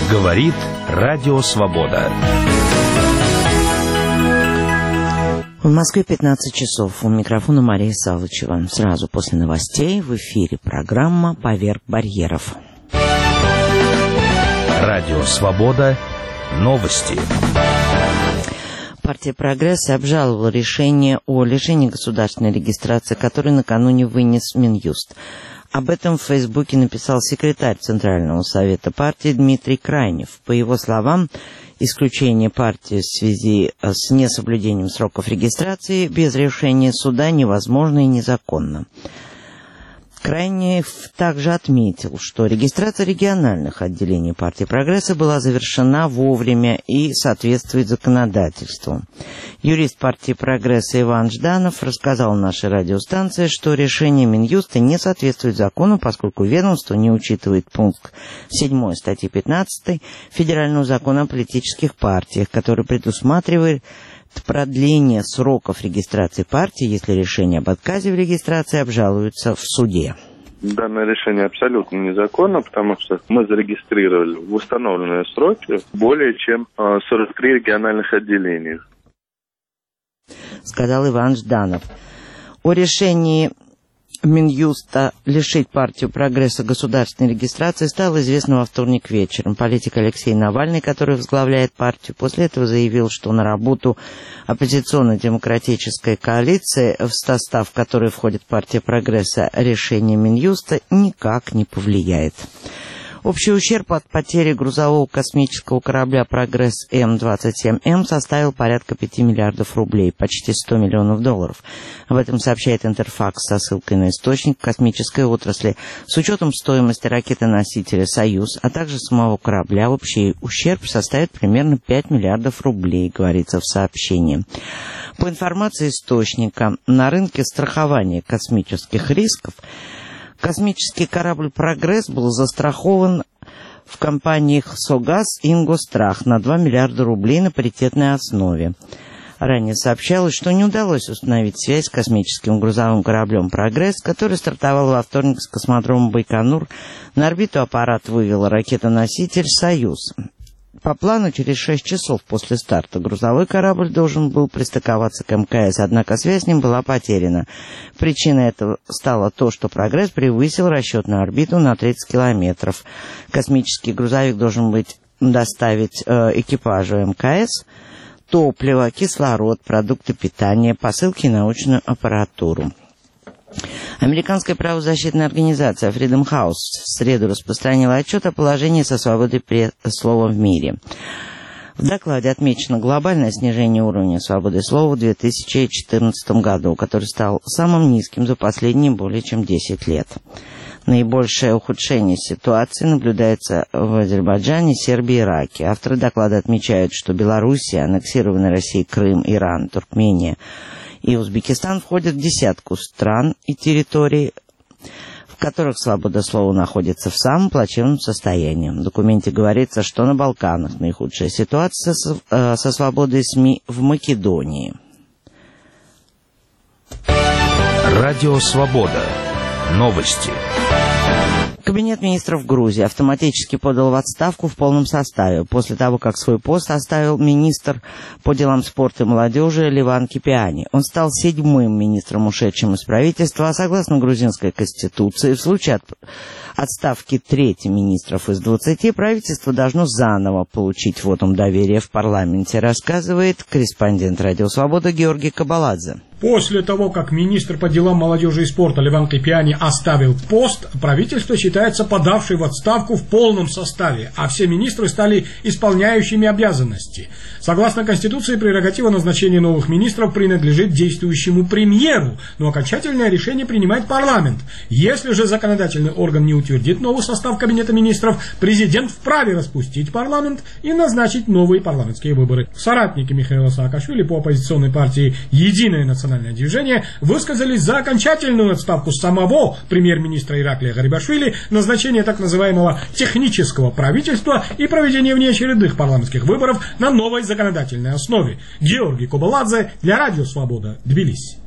Говорит Радио Свобода. В Москве 15 часов. У микрофона Мария Савычева. Сразу после новостей в эфире программа «Поверх барьеров». Радио Свобода. Новости. Партия «Прогресс» обжаловала решение о лишении государственной регистрации, которое накануне вынес Минюст. Об этом в Фейсбуке написал секретарь Центрального совета партии Дмитрий Крайнев. По его словам, исключение партии в связи с несоблюдением сроков регистрации без решения суда невозможно и незаконно. Крайнев также отметил, что регистрация региональных отделений партии «Прогресса» была завершена вовремя и соответствует законодательству. Юрист партии «Прогресса» Иван Жданов рассказал нашей радиостанции, что решение Минюста не соответствует закону, поскольку ведомство не учитывает пункт 7 статьи 15 Федерального закона о политических партиях, который предусматривает продление сроков регистрации партии, если решение об отказе в регистрации обжалуется в суде. Данное решение абсолютно незаконно, потому что мы зарегистрировали в установленные сроки более чем 43 региональных отделений. Сказал Иван Жданов. О решении Минюста лишить партию «Прогресса» государственной регистрации стало известно во вторник вечером. Политик Алексей Навальный, который возглавляет партию, после этого заявил, что на работу оппозиционно-демократической коалиции, в состав которой входит партия «Прогресса», решение Минюста никак не повлияет. Общий ущерб от потери грузового космического корабля «Прогресс М-27М» составил порядка 5 миллиардов рублей, почти 100 миллионов долларов. Об этом сообщает Интерфакс со ссылкой на источник космической отрасли. С учетом стоимости ракеты-носителя «Союз», а также самого корабля, общий ущерб составит примерно 5 миллиардов рублей, говорится в сообщении. По информации источника, на рынке страхования космических рисков космический корабль «Прогресс» был застрахован в компаниях «Согаз» и «Ингострах» на 2 миллиарда рублей на паритетной основе. Ранее сообщалось, что не удалось установить связь с космическим грузовым кораблем «Прогресс», который стартовал во вторник с космодрома Байконур. На орбиту аппарат вывел ракетоноситель «Союз». По плану, через 6 часов после старта грузовой корабль должен был пристыковаться к МКС, однако связь с ним была потеряна. Причиной этого стало то, что «Прогресс» превысил расчетную орбиту на 30 километров. Космический грузовик должен быть доставить экипажу МКС топливо, кислород, продукты питания, посылки и научную аппаратуру. Американская правозащитная организация Freedom House в среду распространила отчет о положении со свободой слова в мире. В докладе отмечено глобальное снижение уровня свободы слова в 2014 году, который стал самым низким за последние более чем 10 лет. Наибольшее ухудшение ситуации наблюдается в Азербайджане, Сербии и Ираке. Авторы доклада отмечают, что Белоруссия, аннексированная Россией Крым, Иран, Туркмения и Узбекистан входят в десятку стран и территорий, в которых свобода слова находится в самом плачевном состоянии. В документе говорится, что на Балканах наихудшая ситуация со свободой СМИ в Македонии. Радио Свобода. Новости. Кабинет министров Грузии автоматически подал в отставку в полном составе после того, как свой пост оставил министр по делам спорта и молодежи Леван Кипиани. Он стал 7-м министром, ушедшим из правительства, а согласно грузинской конституции, в случае отставки 3 министров из 20 правительство должно заново получить вотум доверия в парламенте, рассказывает корреспондент «Радио Свобода» Георгий Кабаладзе. После того, как министр по делам молодежи и спорта Леван Кипиани оставил пост, правительство считается подавшей в отставку в полном составе, а все министры стали исполняющими обязанности. Согласно Конституции, прерогатива назначения новых министров принадлежит действующему премьеру, но окончательное решение принимает парламент. Если же законодательный орган не утвердит новый состав Кабинета министров, президент вправе распустить парламент и назначить новые парламентские выборы. Соратники Михаила Саакашвили по оппозиционной партии «Единое национальное движение» высказались за окончательную отставку самого премьер-министра Ираклия Гарибашвили, назначение так называемого технического правительства и проведение внеочередных парламентских выборов на новой законодательной основе. Георгий Кабаладзе для Радио Свобода, Тбилиси.